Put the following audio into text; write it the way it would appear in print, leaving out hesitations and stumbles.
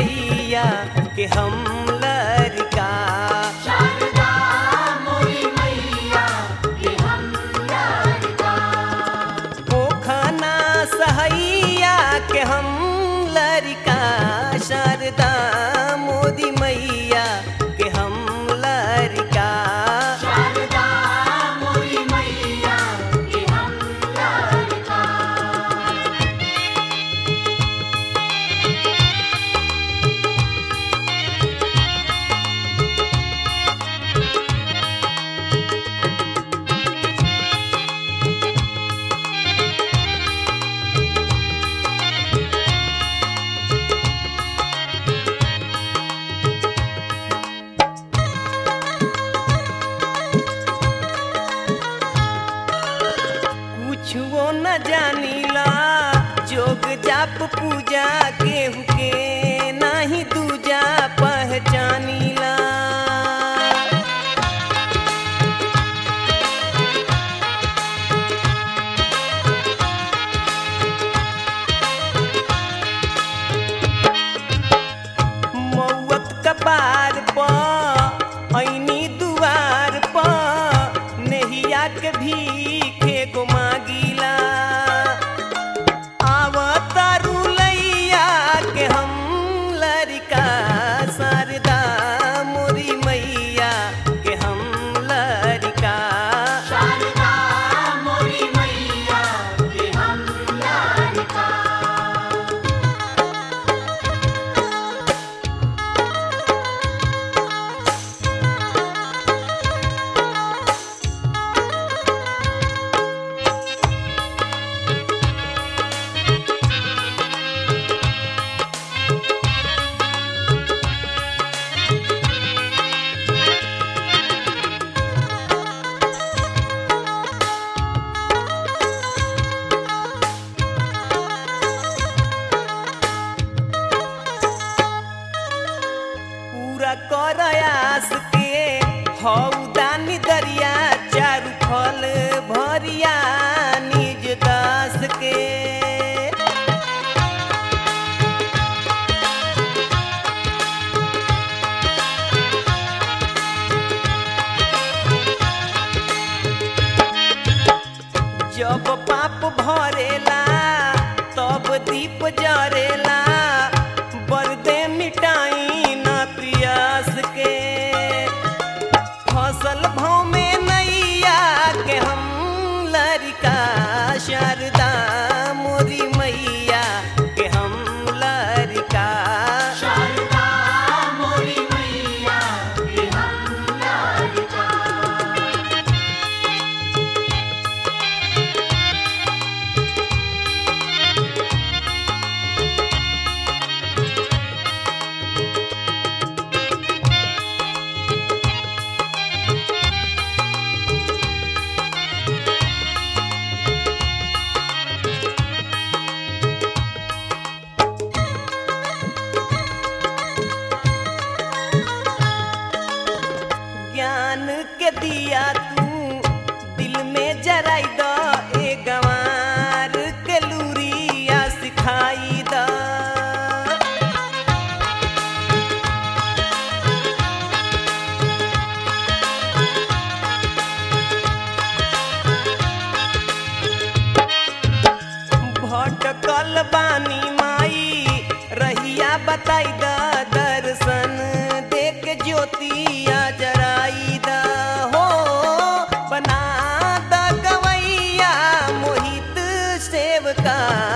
मैया के हम लड़का। शारदा मोरी मैया के हम लड़का। पोखना सहैया के हम लड़का। शारदा मोदी मैया के हम लड़का। शारदा मोरी मैया के हम लड़का। कुछो न जानिला जोग जाप पूजा केहू के नाही दूजा पहचानिला। मौत कपार पर ऐनी दुआर पर नहिया के भीखे गो मांगिला। आवतारू लैया के हम लड़का। शारदा मोरी मैया के हम लड़का। शारदा मोरी मैया के हम लड़का। पूरा करयास के हौदानी दरिया चारू फल भरिया निज दास के। जब पाप भरेला तब दीप जरेला। बरदे मिटाई न प्रियास के। फसल भाव में नैया के हम लड़का। शारदा मोरी मैया के हम लड़का। शारदा मोरी मैया के हम लड़का। ज्ञान के दिया तू दिल में जराई द। ए गंवार के लूरिया सिखाई द। भटकल बानी माई रहिया बताई द। दर्शन देख ज्योतिया जराई द। हो बना द गवैया मोहित सेवका।